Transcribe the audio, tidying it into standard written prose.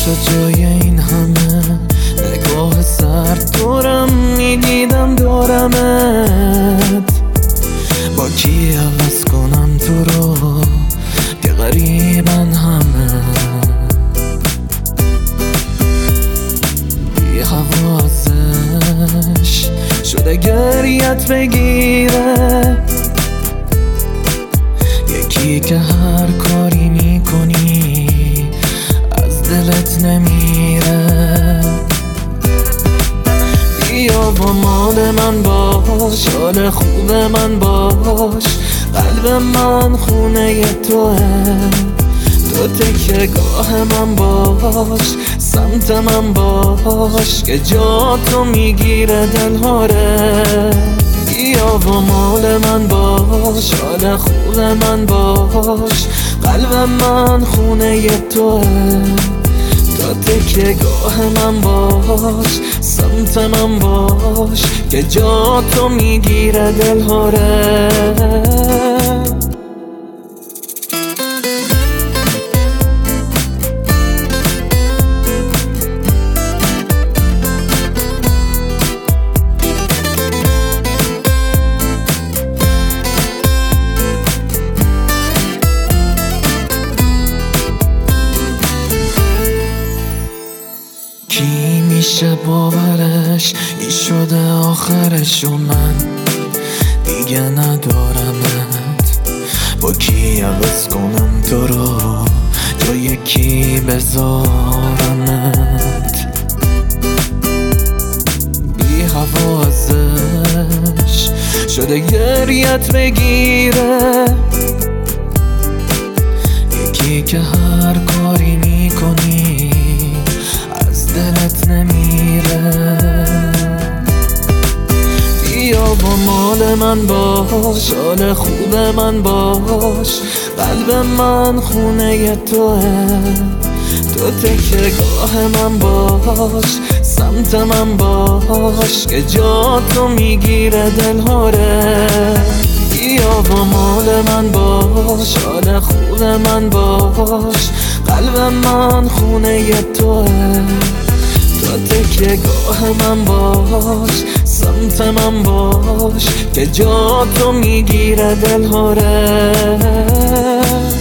شد جای این همه نگاه سرد دورم میدیدم دورمت. با کی عوض کنم تو رو که غریبن همه، بی حواسش شده گریت بگیره. یکی که هر کاری میکنی از دلت نمیره. بیا با مال من باش، حال خوب من باش، قلب من خونه توه. تو تکیه گاه من باش، سمت من باش که جا تو میگیره دلهاره. بیا با مال من باش، حال خوب من باش، قلب من خونه توه. تو تکیه گاه من باش، سمت من باش که جا تو میگیره دلهاره. کی میشه باورش این شده آخرش و من دیگه ندارمت. با کی عوض کنم تو رو جای کی بذارمت. بی حواسش شده گریت بگیره. یکی که هر کاری میکنی دلت نمیره. بیا با مال من باش، حال خوب من باش، قلب من خونه توه. تو تکیه گاه من باش، سمت من باش که جا تو میگیره دلهاره. بیا با مال من باش، حال خوب من باش، قلب من خونه توه. تو تکیه گاه من باش، سمت من باش که جا تو میگیره دلهاره.